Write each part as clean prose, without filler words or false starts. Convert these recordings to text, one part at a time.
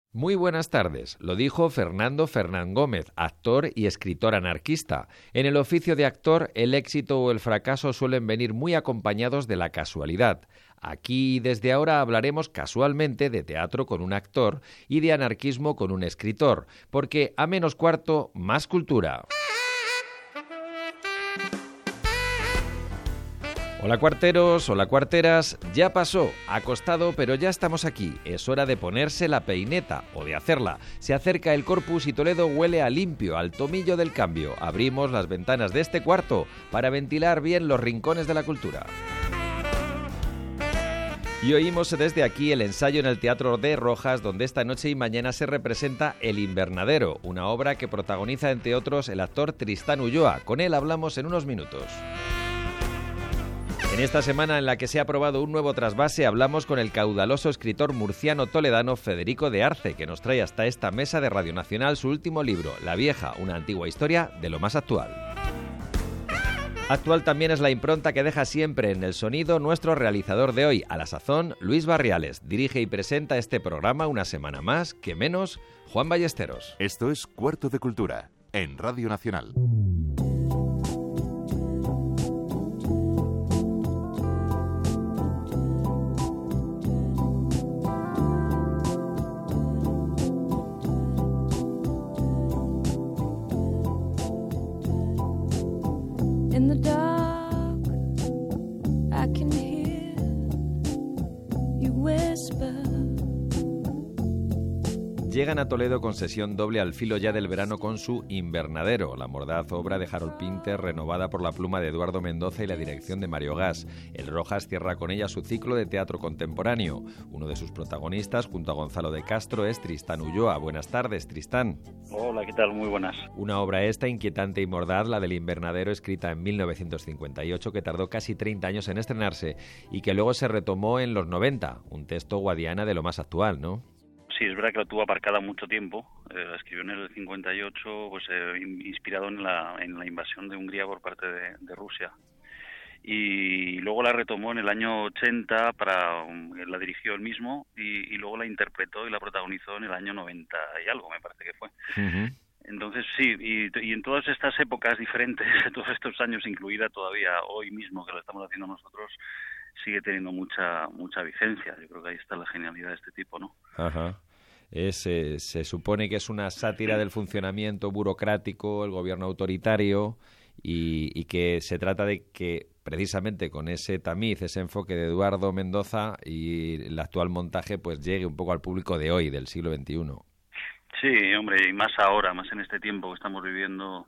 Muy buenas tardes, lo dijo Fernando Fernán Gómez, actor y escritor anarquista. En el oficio de actor, el éxito o el fracaso suelen venir muy acompañados de la casualidad. Aquí, desde ahora, hablaremos casualmente de teatro con un actor y de anarquismo con un escritor, porque a menos cuarto, más cultura. Hola cuarteros, hola cuarteras, ya pasó, ha costado, pero ya estamos aquí. Es hora de ponerse la peineta o de hacerla. Se acerca el Corpus y Toledo huele a limpio, al tomillo del cambio. Abrimos las ventanas de este cuarto para ventilar bien los rincones de la cultura. Y oímos desde aquí el ensayo en el Teatro de Rojas, donde esta noche y mañana se representa El Invernadero, una obra que protagoniza, entre otros, el actor Tristán Ulloa. Con él hablamos en unos minutos. En esta semana en la que se ha aprobado un nuevo trasvase, hablamos con el caudaloso escritor murciano toledano Federico de Arce, que nos trae hasta esta mesa de Radio Nacional su último libro, La Vieja, una antigua historia de lo más actual. Actual también es la impronta que deja siempre en el sonido nuestro realizador de hoy, a la sazón, Luis Barriales. Dirige y presenta este programa una semana más, que menos, Juan Ballesteros. Esto es Cuarto de Cultura, en Radio Nacional. Llegan a Toledo con sesión doble al filo ya del verano con su Invernadero, la mordaz obra de Harold Pinter, renovada por la pluma de Eduardo Mendoza y la dirección de Mario Gas. El Rojas cierra con ella su ciclo de teatro contemporáneo. Uno de sus protagonistas, junto a Gonzalo de Castro, es Tristán Ulloa. Buenas tardes, Tristán. Hola, ¿qué tal? Muy buenas. Una obra esta inquietante y mordaz, la del Invernadero, escrita en 1958, que tardó casi 30 años en estrenarse y que luego se retomó en los 90. Un texto guadiana de lo más actual, ¿no? Sí, es verdad que la tuvo aparcada mucho tiempo. La escribió en el 58, pues inspirado en la invasión de Hungría por parte de Rusia. Y luego la retomó en el año 80, la dirigió él mismo y luego la interpretó y la protagonizó en el año 90 y algo, me parece que fue. Uh-huh. Entonces sí, y en todas estas épocas diferentes, todos estos años, incluida todavía hoy mismo que lo estamos haciendo nosotros, sigue teniendo mucha vigencia. Yo creo que ahí está la genialidad de este tipo, ¿no? Ajá. Se supone que es una sátira del funcionamiento burocrático, el gobierno autoritario, y que se trata de que precisamente con ese tamiz, ese enfoque de Eduardo Mendoza y el actual montaje, pues llegue un poco al público de hoy, del siglo XXI. Sí, hombre, y más ahora, más en este tiempo que estamos viviendo,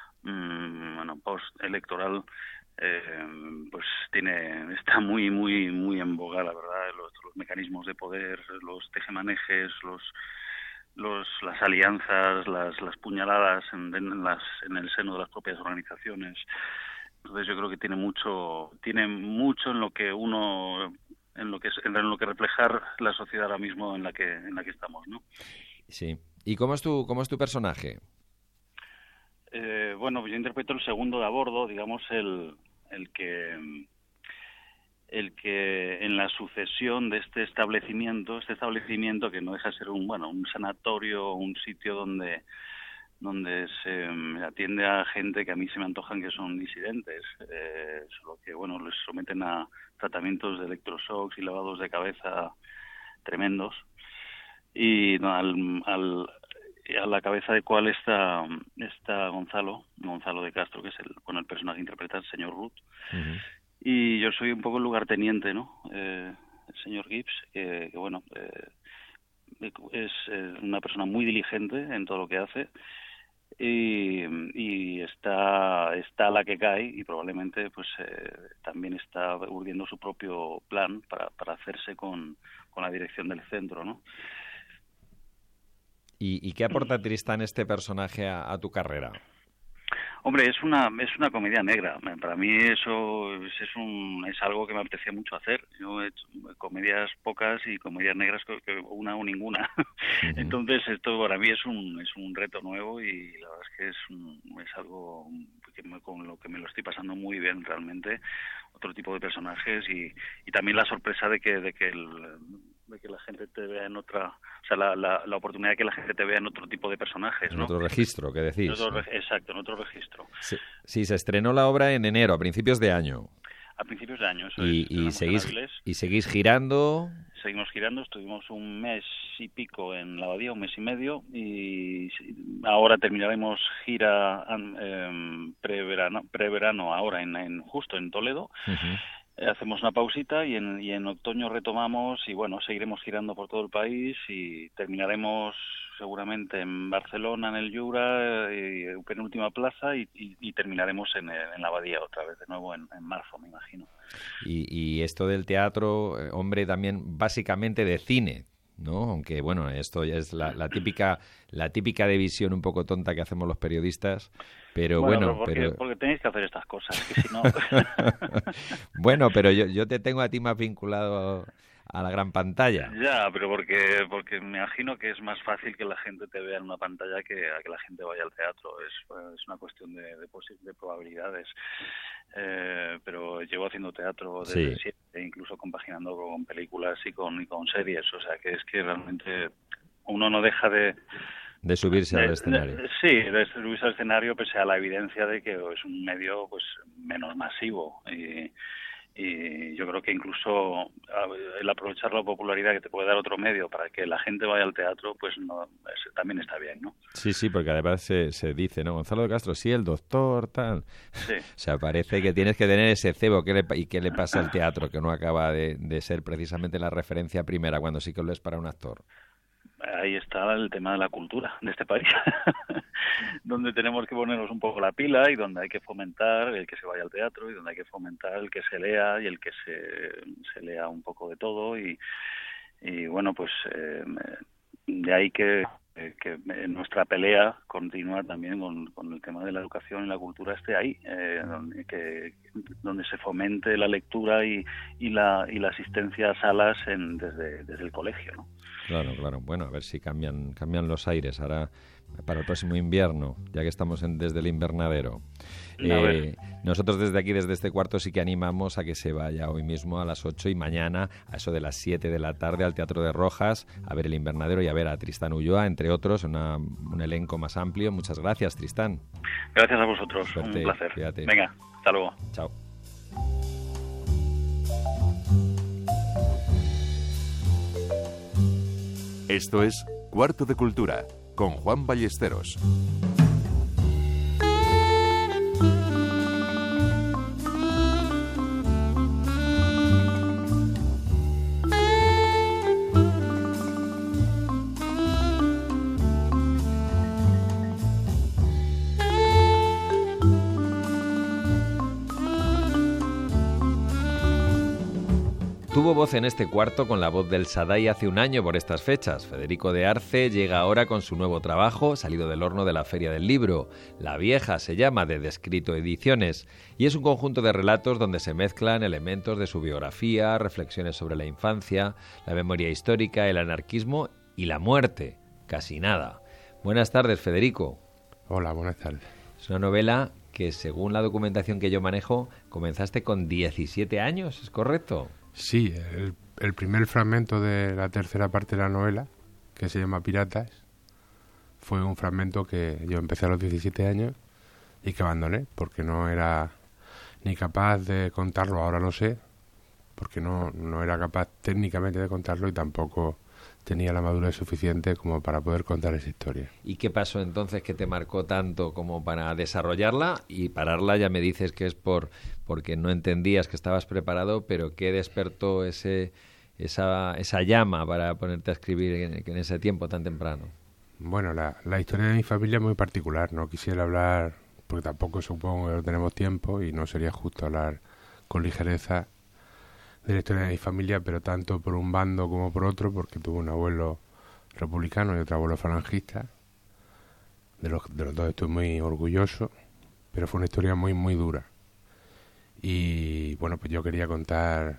post-electoral, pues está muy en boga, la verdad, los mecanismos de poder, los tejemanejes, las alianzas, las puñaladas en el seno de las propias organizaciones. Entonces yo creo que tiene mucho en lo que reflejar la sociedad ahora mismo en la que estamos, ¿no? Sí. ¿Y cómo es tu personaje? Bueno, pues yo interpreto el segundo de a bordo, digamos el que en la sucesión de este establecimiento que no deja de ser un sanatorio, un sitio donde se atiende a gente que a mí se me antojan que son disidentes, solo que les someten a tratamientos de electroshocks y lavados de cabeza tremendos, y a la cabeza de cual está Gonzalo de Castro, que es el personaje que interpreta el señor Ruth. Uh-huh. Y yo soy un poco el lugarteniente, ¿no? El señor Gibbs, que es una persona muy diligente en todo lo que hace, y está a la que cae, y probablemente pues también está urdiendo su propio plan para hacerse con la dirección del centro, ¿no? ¿Y qué aporta Tristán este personaje a tu carrera? Hombre, es una comedia negra. Para mí eso es algo que me apetecía mucho hacer. Yo he hecho comedias pocas y comedias negras que una o ninguna. Uh-huh. Entonces esto para mí es un reto nuevo, y la verdad es que es algo con lo que me lo estoy pasando muy bien realmente. Otro tipo de personajes y también la sorpresa de que de que la gente te vea en otra, o sea, la oportunidad de que la gente te vea en otro tipo de personajes, En ¿no? otro registro, ¿qué decís? Exacto, en otro registro. Sí, se estrenó la obra en enero, a principios de año. A principios de año, eso Y seguís girando. Seguimos girando, estuvimos un mes y pico en la Abadía, un mes y medio, y ahora terminaremos gira preverano ahora justo en Toledo. Uh-huh. Hacemos una pausita y en otoño retomamos y bueno, seguiremos girando por todo el país y terminaremos seguramente en Barcelona, en el Jura, penúltima plaza y terminaremos en la Abadía otra vez de nuevo en marzo, me imagino. Y esto del teatro, hombre, también básicamente de cine, ¿no? Aunque bueno, esto ya es la típica de visión un poco tonta que hacemos los periodistas, pero bueno, porque tenéis que hacer estas cosas, que si no. Bueno, pero yo te tengo a ti más vinculado a la gran pantalla. Ya, pero porque me imagino que es más fácil que la gente te vea en una pantalla que a que la gente vaya al teatro. Es una cuestión de probabilidades. Pero llevo haciendo teatro desde siempre, incluso compaginando con películas y con series. O sea, que es que realmente uno no deja de subirse al escenario. De subirse al escenario pese a la evidencia de que es un medio pues menos masivo y yo creo que incluso el aprovechar la popularidad que te puede dar otro medio para que la gente vaya al teatro, pues también está bien, ¿no? Sí, porque además se dice, ¿no? Gonzalo de Castro, sí, el doctor, tal. Sí. O sea, parece que tienes que tener ese cebo. ¿Y qué le pasa al teatro? Que no acaba de ser precisamente la referencia primera cuando sí que lo es para un actor. Ahí está el tema de la cultura de este país, donde tenemos que ponernos un poco la pila y donde hay que fomentar el que se vaya al teatro y donde hay que fomentar el que se lea y el que se lea un poco de todo y bueno, pues de ahí que nuestra pelea continúa también con el tema de la educación y la cultura esté ahí, donde se fomente la lectura y la asistencia a salas desde el colegio, ¿no? Claro. Bueno, a ver si cambian los aires ahora para el próximo invierno, ya que estamos desde el invernadero. Nosotros desde aquí, desde este cuarto, sí que animamos a que se vaya hoy mismo a las 8 y mañana a eso de las 7 de la tarde al Teatro de Rojas a ver el invernadero y a ver a Tristán Ulloa, entre otros, un elenco más amplio. Muchas gracias, Tristán. Gracias a vosotros, Suerte, un placer. Fíjate. Venga, hasta luego. Chao. Esto es Cuarto de Cultura, con Juan Ballesteros. Tuvo voz en este cuarto con la voz del Sadai hace un año por estas fechas. Federico de Arce llega ahora con su nuevo trabajo, salido del horno de la Feria del Libro. La Vieja se llama, de Descrito Ediciones, y es un conjunto de relatos donde se mezclan elementos de su biografía, reflexiones sobre la infancia, la memoria histórica, el anarquismo y la muerte. Casi nada. Buenas tardes, Federico. Hola, buenas tardes. Es una novela que, según la documentación que yo manejo, comenzaste con 17 años, ¿es correcto? Sí, el primer fragmento de la tercera parte de la novela, que se llama Piratas, fue un fragmento que yo empecé a los 17 años y que abandoné porque no era ni capaz de contarlo, ahora lo sé, porque no era capaz técnicamente de contarlo y tampoco tenía la madurez suficiente como para poder contar esa historia. ¿Y qué pasó entonces que te marcó tanto como para desarrollarla? Y pararla ya me dices que es porque no entendías que estabas preparado, pero ¿qué despertó esa llama para ponerte a escribir en ese tiempo tan temprano? Bueno, la historia de mi familia es muy particular. No quisiera hablar, porque tampoco supongo que no tenemos tiempo y no sería justo hablar con ligereza de la historia de mi familia, pero tanto por un bando como por otro, porque tuve un abuelo republicano y otro abuelo falangista. De los dos estoy muy orgulloso, pero fue una historia muy, muy dura. Y bueno, pues yo quería contar,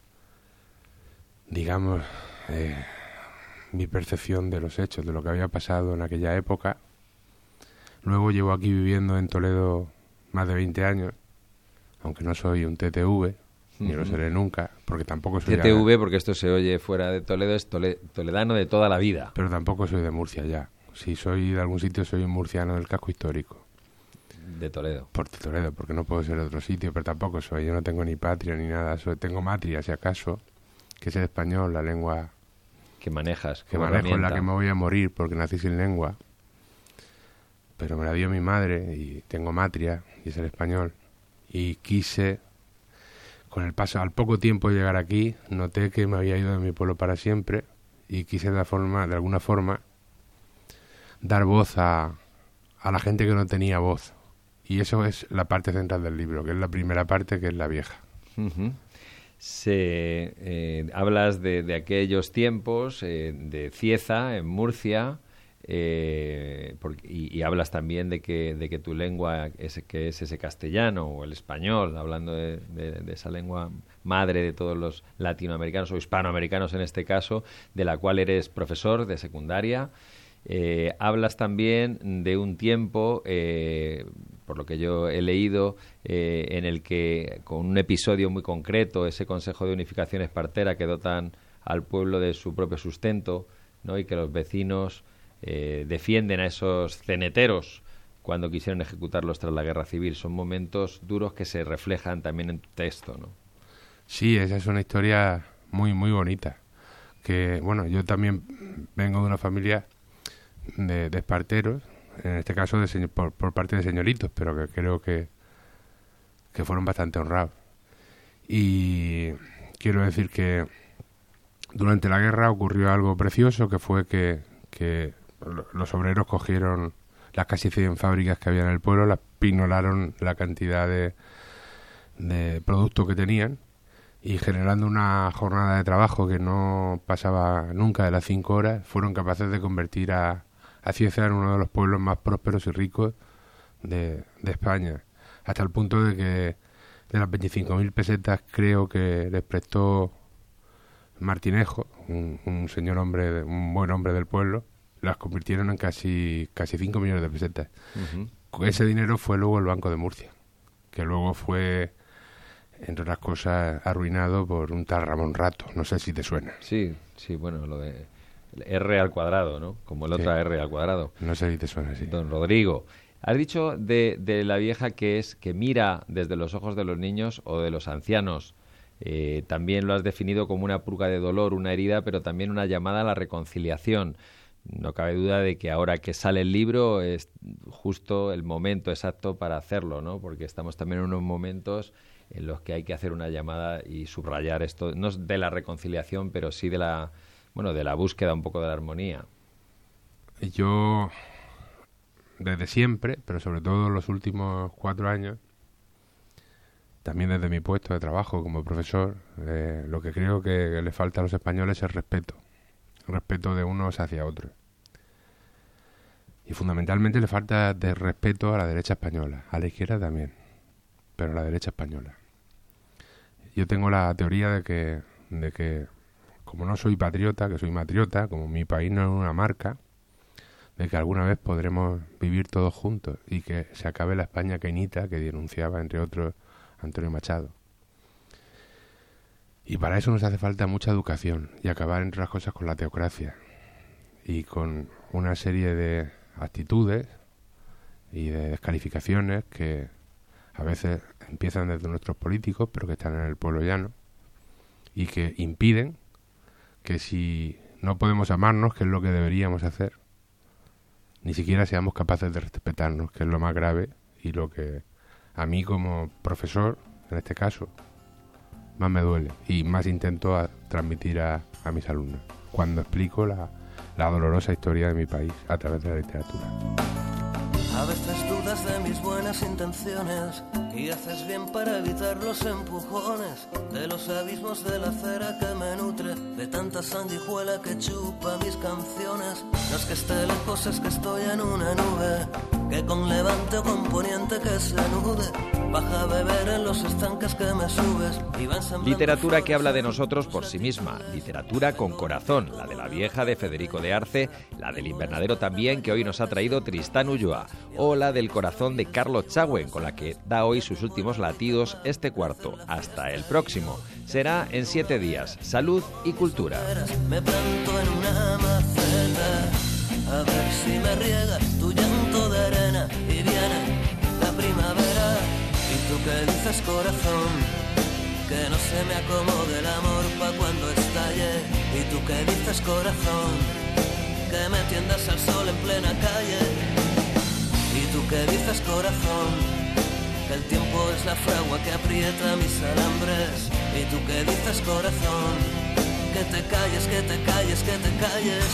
digamos, mi percepción de los hechos, de lo que había pasado en aquella época. Luego llevo aquí viviendo en Toledo más de 20 años, aunque no soy un TTV, ni lo seré nunca, porque tampoco soy... TTV, porque esto se oye fuera de Toledo, es toledano de toda la vida. Pero tampoco soy de Murcia ya. Si soy de algún sitio, soy un murciano del casco histórico. De Toledo. Por Toledo, porque no puedo ser de otro sitio, pero tampoco soy. Yo no tengo ni patria ni nada. Tengo matria, si acaso, que es el español, la lengua... Que manejas. Que manejo, en la que me voy a morir porque nací sin lengua. Pero me la dio mi madre y tengo matria, y es el español. Y quise, con el paso, al poco tiempo de llegar aquí, noté que me había ido de mi pueblo para siempre y quise de alguna forma dar voz a la gente que no tenía voz. Y eso es la parte central del libro, que es la primera parte, que es la vieja. Uh-huh. Hablas de aquellos tiempos, de Cieza, en Murcia, y hablas también de que tu lengua es ese castellano o el español, hablando de esa lengua madre de todos los latinoamericanos o hispanoamericanos en este caso, de la cual eres profesor de secundaria. Hablas también de un tiempo, por lo que yo he leído, en el que con un episodio muy concreto, ese Consejo de Unificación Espartera que dotan al pueblo de su propio sustento, ¿no? Y que los vecinos defienden a esos ceneteros cuando quisieron ejecutarlos tras la Guerra Civil. Son momentos duros que se reflejan también en tu texto, ¿no? Sí, esa es una historia muy, muy bonita. Que, bueno, yo también vengo de una familia de esparteros, en este caso por parte de señoritos, pero que creo que fueron bastante honrados. Y quiero decir que durante la guerra ocurrió algo precioso, que fue que los obreros cogieron las casi 100 fábricas que había en el pueblo, las pinolaron la cantidad de producto que tenían, y generando una jornada de trabajo que no pasaba nunca de las 5 horas, fueron capaces de convertir a Cieza en uno de los pueblos más prósperos y ricos de España, hasta el punto de que de las 25.000 pesetas creo que les prestó Martinejo, un señor hombre, un buen hombre del pueblo, las convirtieron en casi 5 millones de pesetas. Uh-huh. Ese dinero fue luego el Banco de Murcia, que luego fue, entre otras cosas, arruinado por un tal Ramón Rato. No sé si te suena. Sí, bueno, lo de R al cuadrado, ¿no? Como el otra R al cuadrado. No sé si te suena, sí. Don Rodrigo, has dicho de la vieja que mira desde los ojos de los niños o de los ancianos. También lo has definido como una purga de dolor, una herida, pero también una llamada a la reconciliación. No cabe duda de que ahora que sale el libro es justo el momento exacto para hacerlo, ¿no? Porque estamos también en unos momentos en los que hay que hacer una llamada y subrayar esto, no de la reconciliación, pero sí de la búsqueda un poco de la armonía. Yo, desde siempre, pero sobre todo los últimos 4 años, también desde mi puesto de trabajo como profesor, lo que creo que le falta a los españoles es respeto de unos hacia otros. Y fundamentalmente le falta de respeto a la derecha española, a la izquierda también, pero a la derecha española. Yo tengo la teoría de que como no soy patriota, que soy matriota, como mi país no es una marca, de que alguna vez podremos vivir todos juntos y que se acabe la España cainita que denunciaba, entre otros, Antonio Machado. Y para eso nos hace falta mucha educación y acabar, entre otras cosas, con la teocracia y con una serie de actitudes y de descalificaciones que a veces empiezan desde nuestros políticos, pero que están en el pueblo llano, y que impiden que, si no podemos amarnos, que es lo que deberíamos hacer, ni siquiera seamos capaces de respetarnos, que es lo más grave y lo que a mí como profesor, en este caso, más me duele y más intento transmitir a mis alumnos cuando explico la dolorosa historia de mi país a través de la literatura. A veces dudas de mis buenas intenciones y haces bien para evitar los empujones de los abismos de la cera que me nutre, de tanta sanguijuela que chupa mis canciones. No es que esté lejos, es que estoy en una nube que con levante o con poniente que se nude baja a beber en los estanques que me subes y va ensamblando. Literatura que habla de nosotros por sí misma, literatura con corazón, la de La vieja de Federico de Arce, la del invernadero también, que hoy nos ha traído Tristán Ulloa. o la del corazón de Carlos Chagüen, con la que da hoy sus últimos latidos este cuarto. Hasta el próximo. Será en 7 días. Salud y cultura. Me planto en una maceta, a ver si me riega tu llanto de arena y viene la primavera. Y tú que dices, corazón, que no se me acomode el amor pa' cuando estalle. Y tú que dices, corazón, que me tiendas al sol en plena calle. Y tú que dices, corazón, que el tiempo es la fragua que aprieta mis alambres. Y tú que dices, corazón, que te calles, que te calles, que te calles.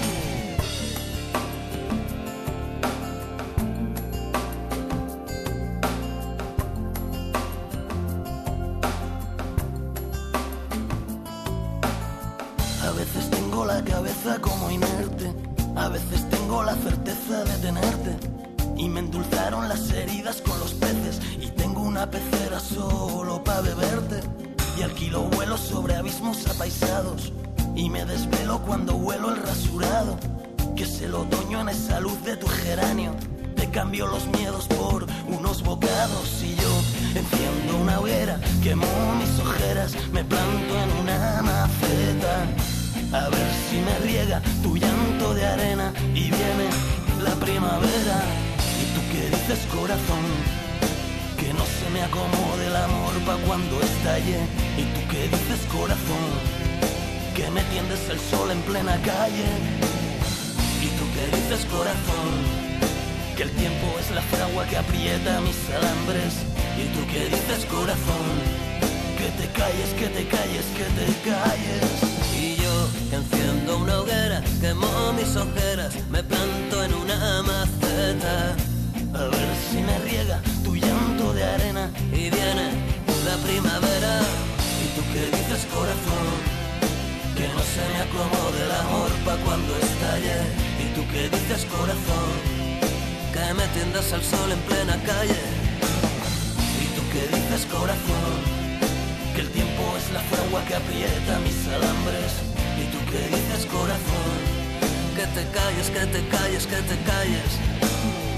A veces tengo la cabeza como inerte, a veces tengo la certeza de tenerte. Y me endulzaron las heridas con los peces, y tengo una pecera solo pa' beberte. Y alquilo vuelos sobre abismos apaisados, y me desvelo cuando huelo el rasurado, que es el otoño en esa luz de tu geranio. Te cambio los miedos por unos bocados, y yo enciendo una hoguera, quemo mis ojeras, me planto en una maceta, a ver si me riega tu llanto de arena y viene la primavera. Y tú que dices, corazón, que no se me acomode el amor pa' cuando estalle. Y tú que dices, corazón, que me tiendes el sol en plena calle. Y tú que dices, corazón, que el tiempo es la fragua que aprieta mis alambres. Y tú que dices, corazón, que te calles, que te calles, que te calles. Y yo enciendo una hoguera, quemo mis ojeras, me planto en una maceta, a ver si me riega tu llanto de arena y viene la primavera. Y tú que dices, corazón, que no se me acomode el amor pa' cuando estalle. Y tú que dices, corazón, que me tiendas al sol en plena calle. Y tú que dices, corazón, que el tiempo es la fragua que aprieta mis alambres. Y tú que dices, corazón, que te calles, que te calles, que te calles.